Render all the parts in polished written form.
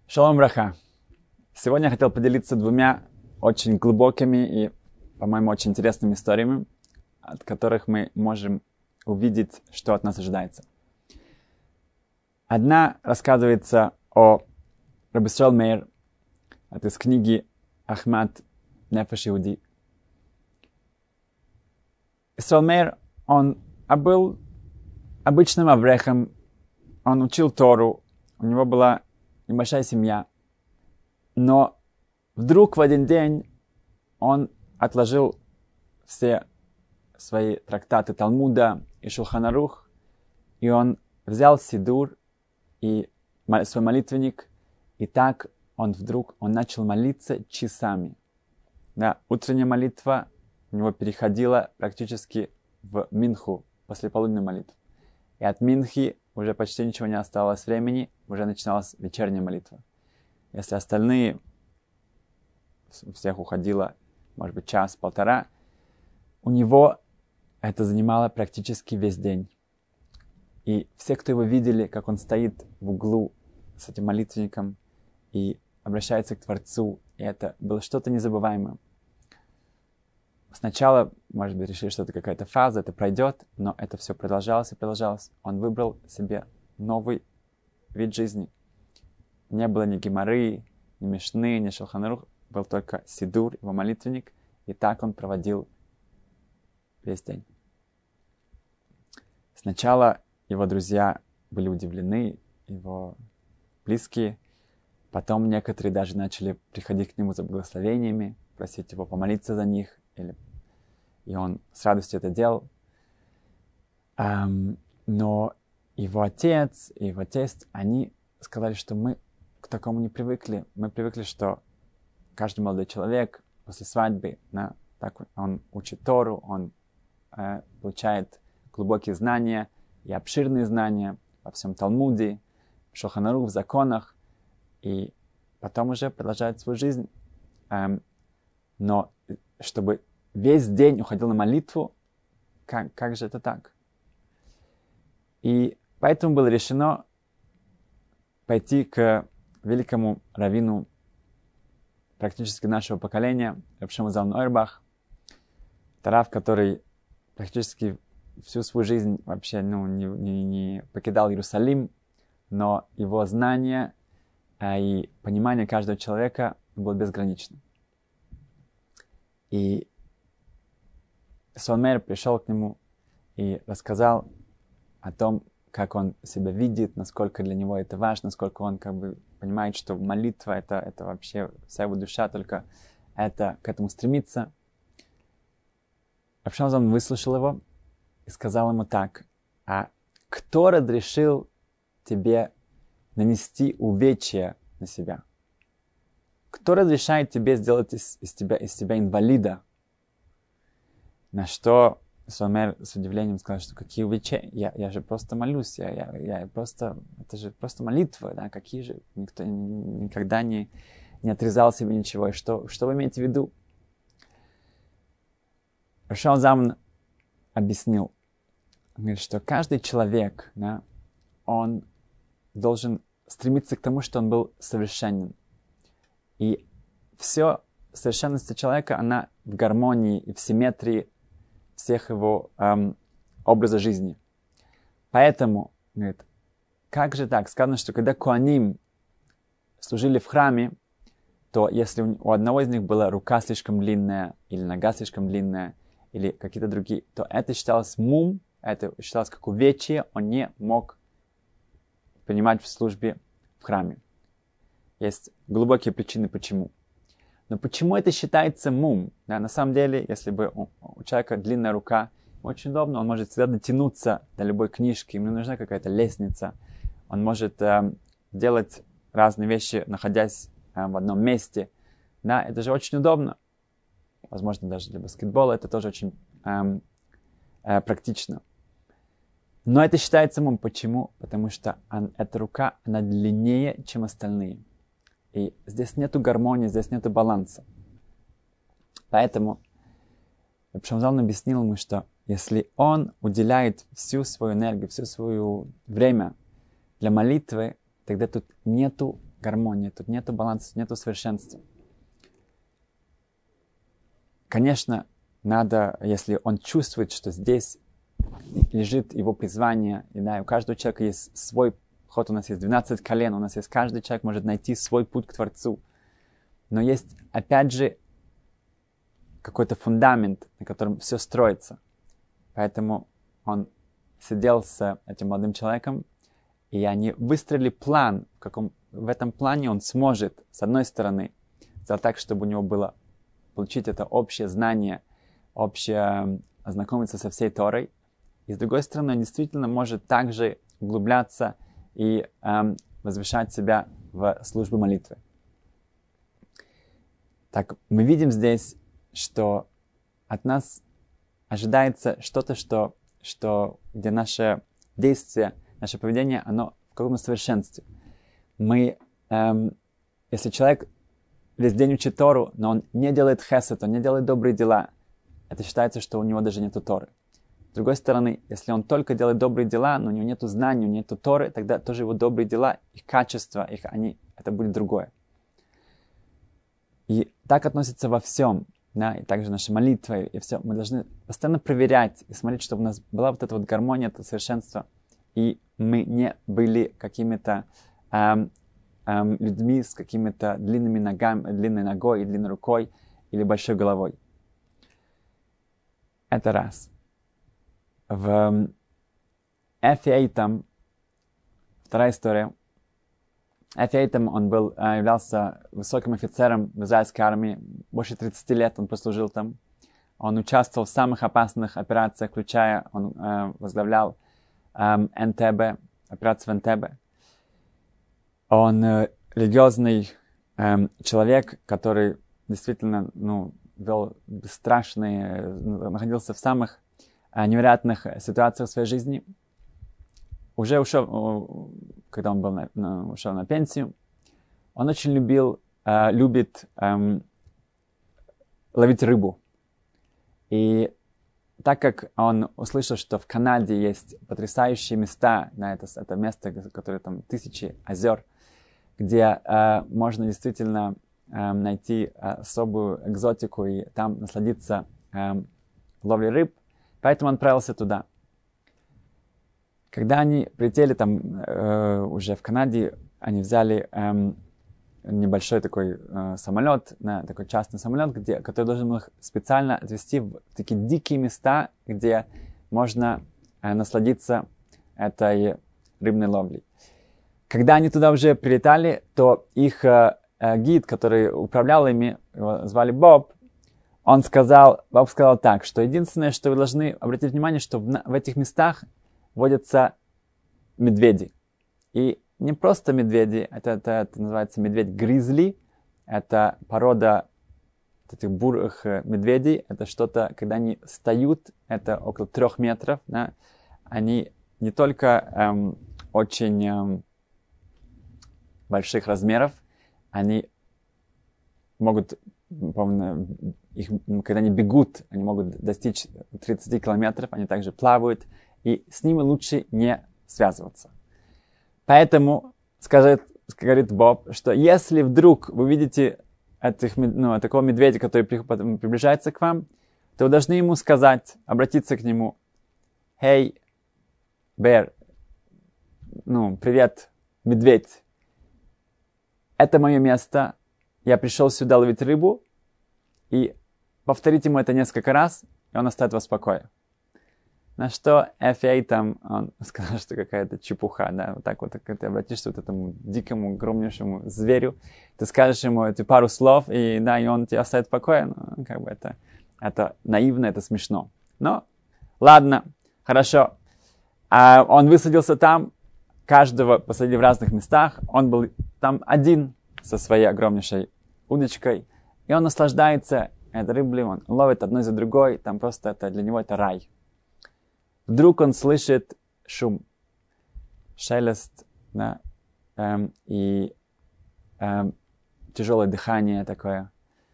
Шалом браха. Сегодня я хотел поделиться двумя очень глубокими и, по-моему, очень интересными историями, от которых мы можем увидеть, что от нас ожидается. Одна рассказывается о Рабби Исроэл Меир, это из книги Ахмад Нефеш Иуди. Исроэл Меир, он был обычным аврехом, он учил Тору, у него была небольшая семья, но вдруг в один день он отложил все свои трактаты Талмуда и Шулхан Арух, и он взял сидур и свой молитвенник, и так он начал молиться часами. Да, утренняя молитва у него переходила практически в минху, послеполуденную молитву. И от минхи уже почти ничего не осталось времени, уже начиналась вечерняя молитва. Если остальные, у всех уходило, может быть, час-полтора, у него это занимало практически весь день. И все, кто его видели, как он стоит в углу с этим молитвенником и обращается к Творцу, и это было что-то незабываемое. Сначала, может быть, решили, что это какая-то фаза, это пройдет, но это все продолжалось и продолжалось. Он выбрал себе новый вид жизни. Не было ни геморы, ни мишны, ни Шулхан Арух, был только сидур, его молитвенник, и так он проводил весь день. Сначала его друзья были удивлены, его близкие, потом некоторые даже начали приходить к нему за благословениями, просить его помолиться за них, и он с радостью это делал. Но его отец и его тесть, они сказали, что мы к такому не привыкли. Мы привыкли, что каждый молодой человек после свадьбы, так он учит Тору, он получает глубокие знания и обширные знания во всем Талмуде, в Шулхан Арух, в законах, и потом уже продолжает свою жизнь. Но чтобы весь день уходил на молитву, как же это так? И поэтому было решено пойти к великому раввину практически нашего поколения, Рав Шимон Залман Ойрбах. Это рав, который практически всю свою жизнь вообще не покидал Иерусалим, но его знание и понимание каждого человека было безгранично. И Исроэл Меир пришел к нему и рассказал о том, как он себя видит, насколько для него это важно, насколько он понимает, что молитва это вообще вся его душа, только это к этому стремится. Рав Шимон Залман выслушал его и сказал ему так: а кто разрешил тебе нанести увечья на себя? Кто разрешает тебе сделать из тебя инвалида? На что Исроэл Меир с удивлением сказал, что какие увечья? Я же просто молюсь, это же просто молитва, да, какие же? Никто никогда не отрезал себе ничего. И что вы имеете в виду? Рав Шимон Залман объяснил, он говорит, что каждый человек, да, он должен стремиться к тому, что он был совершенен. И все совершенность человека, она в гармонии и в симметрии всех его образа жизни. Поэтому, говорит, как же так? Сказано, что когда коаним служили в храме, то если у одного из них была рука слишком длинная, или нога слишком длинная, или какие-то другие, то это считалось мум, это считалось как увечье, он не мог принимать в службе в храме. Есть глубокие причины, почему. Но почему это считается мум? Да, на самом деле, если бы у человека длинная рука, очень удобно, он может всегда дотянуться до любой книжки, ему не нужна какая-то лестница. Он может делать разные вещи, находясь в одном месте. Да, это же очень удобно. Возможно, даже для баскетбола это тоже очень практично. Но это считается мум. Почему? Потому что эта рука, она длиннее, чем остальные. И здесь нету гармонии, здесь нету баланса. Поэтому Рав Шимон Залман объяснил ему, что если он уделяет всю свою энергию, все свое время для молитвы, тогда тут нету гармонии, тут нету баланса, нету совершенства. Конечно, надо, если он чувствует, что здесь лежит его призвание, и да, у каждого человека есть свой ход, у нас есть 12 колен, у нас есть каждый человек может найти свой путь к Творцу. Но есть, опять же, какой-то фундамент, на котором все строится. Поэтому он сидел с этим молодым человеком, и они выстроили план, в этом плане он сможет, с одной стороны, сделать так, чтобы у него было получить это общее знание, общее ознакомиться со всей Торой, и с другой стороны, он действительно может также углубляться и возвышать себя в службе молитвы. Так, мы видим здесь, что от нас ожидается что-то, где наше действие, наше поведение, оно в каком-то совершенстве. Если человек весь день учит Тору, но он не делает хесед, он не делает добрые дела, это считается, что у него даже нету Торы. С другой стороны, если он только делает добрые дела, но у него нету знаний, у него нету Торы, тогда тоже его добрые дела, их качество, это будет другое. И так относится во всем, да, и также наша молитва, и все. Мы должны постоянно проверять и смотреть, чтобы у нас была вот эта вот гармония, это совершенство, и мы не были какими-то людьми с какими-то длинными ногами, длинной ногой, длинной рукой или большой головой. Это раз. В Эфи-Эйтам, вторая история. Эфи-Эйтам, он являлся высоким офицером в израильской армии. Больше 30 лет он прослужил там. Он участвовал в самых опасных операциях, он возглавлял Энтебе, операцию в Энтебе. Он религиозный человек, который действительно вел бесстрашные, находился в самых невероятных ситуациях в своей жизни. Уже ушел, когда он ушел на пенсию, он очень любит ловить рыбу. И так как он услышал, что в Канаде есть потрясающие места, это место, которое там тысячи озер, где можно действительно найти особую экзотику и там насладиться ловлей рыб, поэтому он отправился туда. Когда они прилетели там уже в Канаде, они взяли небольшой такой самолет, такой частный самолет, который должен был их специально отвезти в такие дикие места, где можно насладиться этой рыбной ловлей. Когда они туда уже прилетали, то их гид, который управлял ими, его звали Боб, Боб сказал так, что единственное, что вы должны обратить внимание, что в этих местах водятся медведи. И не просто медведи, это называется медведь-гризли, это порода этих бурых медведей, это что-то, когда они встают, это около 3 метров, да, они не только очень больших размеров, они могут, когда они бегут, они могут достичь 30 километров, они также плавают, и с ними лучше не связываться. Поэтому, говорит Боб, что если вдруг вы видите такого медведя, который приближается к вам, то вы должны ему сказать, обратиться к нему: «Hey, bear», «Привет, медведь, это мое место, я пришел сюда ловить рыбу», и повторить ему это несколько раз, и он оставит вас в покое. На что Эфи-Эйтам, он сказал, что какая-то чепуха, да, вот так вот, когда ты обратишься к этому дикому, огромнейшему зверю, ты скажешь ему эти пару слов, и он тебя оставит в покое, это наивно, это смешно. Но, ладно, хорошо. Он высадился там, каждого посадили в разных местах, он был там один со своей огромнейшей удочкой, и он наслаждается этой рыбой, он ловит одной за другой, там просто для него это рай. Вдруг он слышит шум, шелест, да, и тяжелое дыхание такое.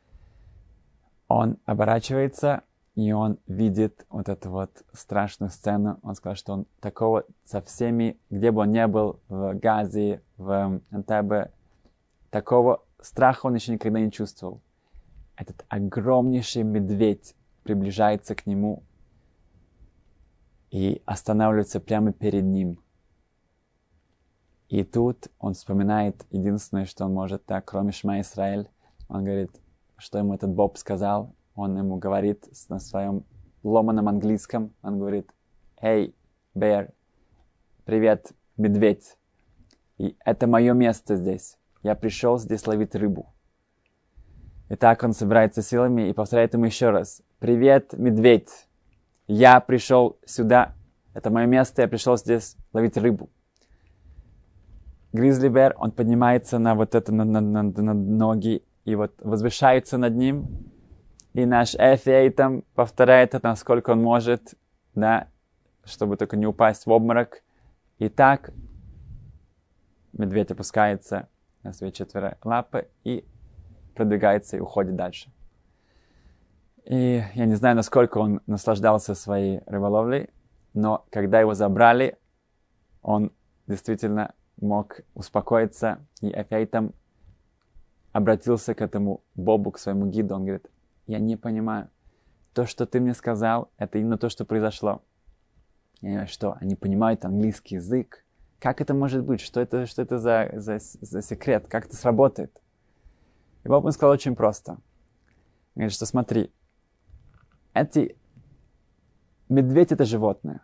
Он оборачивается, и он видит вот эту вот страшную сцену. Он сказал, что он такого со всеми, где бы он ни был, в Газе, в Энтебе, Такого страха он еще никогда не чувствовал. Этот огромнейший медведь приближается к нему и останавливается прямо перед ним. И тут он вспоминает единственное, что он может, так, кроме Шма Исраэль. Он говорит, что ему этот Боб сказал. Он ему говорит на своем ломаном английском. Он говорит, «Hey, bear, привет, медведь. И это мое место здесь. Я пришел здесь ловить рыбу». И так он собирается силами и повторяет ему еще раз. «Привет, медведь. Я пришел сюда. Это мое место. Я пришел здесь ловить рыбу». Гризли Бэр, он поднимается на вот это, на ноги и вот возвышается над ним. И наш Эфи там повторяет это, насколько он может, да, чтобы только не упасть в обморок. И так медведь опускается на свои 4 лапы и продвигается и уходит дальше. И я не знаю, насколько он наслаждался своей рыболовлей, но когда его забрали, он действительно мог успокоиться, и Эфейтам обратился к этому Бобу, к своему гиду. Он говорит, я не понимаю, то, что ты мне сказал, это именно то, что произошло. Я не знаю, что, они понимают английский язык? Как это может быть? Что это за секрет? Как это сработает? И Боб ему сказал очень просто. Он говорит, что смотри, медведь это животное.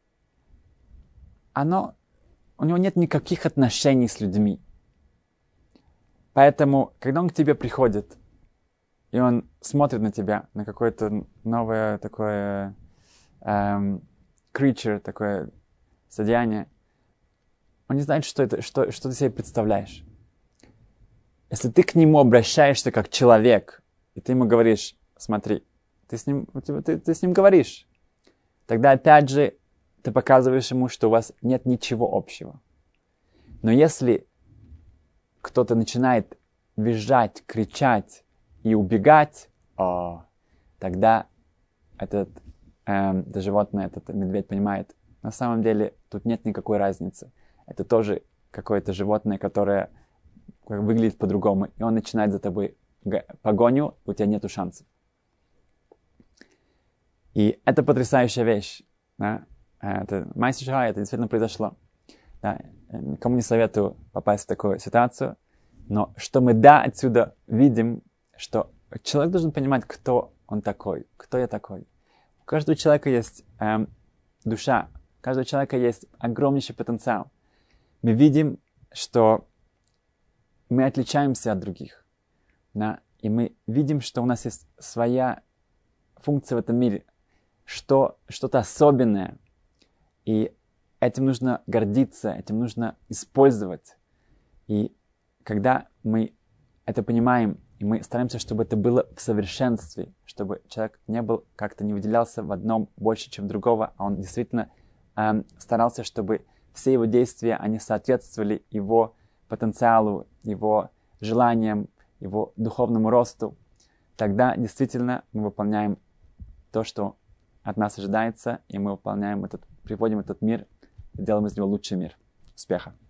У него нет никаких отношений с людьми. Поэтому, когда он к тебе приходит, и он смотрит на тебя, на какое-то новое такое creature, такое содеяние, он не знает, что это, что ты себе представляешь. Если ты к нему обращаешься как человек, и ты ему говоришь, смотри, ты с ним говоришь, тогда опять же ты показываешь ему, что у вас нет ничего общего. Но если кто-то начинает визжать, кричать и убегать, тогда это животное, этот медведь понимает, на самом деле тут нет никакой разницы. Это тоже какое-то животное, которое выглядит по-другому, и он начинает за тобой погоню, у тебя нету шансов. И это потрясающая вещь. Да? Это Майсер Шара, это действительно произошло. Да? Никому не советую попасть в такую ситуацию, но что мы отсюда видим, что человек должен понимать, кто он такой, кто я такой. У каждого человека есть душа, у каждого человека есть огромнейший потенциал. Мы видим, что мы отличаемся от других. Да? И мы видим, что у нас есть своя функция в этом мире, что-то особенное. И этим нужно гордиться, этим нужно использовать. И когда мы это понимаем, и мы стараемся, чтобы это было в совершенстве, чтобы человек не выделялся в одном больше, чем другого, а он действительно старался, чтобы все его действия, они соответствовали его потенциалу, его желаниям, его духовному росту, тогда действительно мы выполняем то, что от нас ожидается, и мы приводим этот мир и делаем из него лучший мир. Успеха!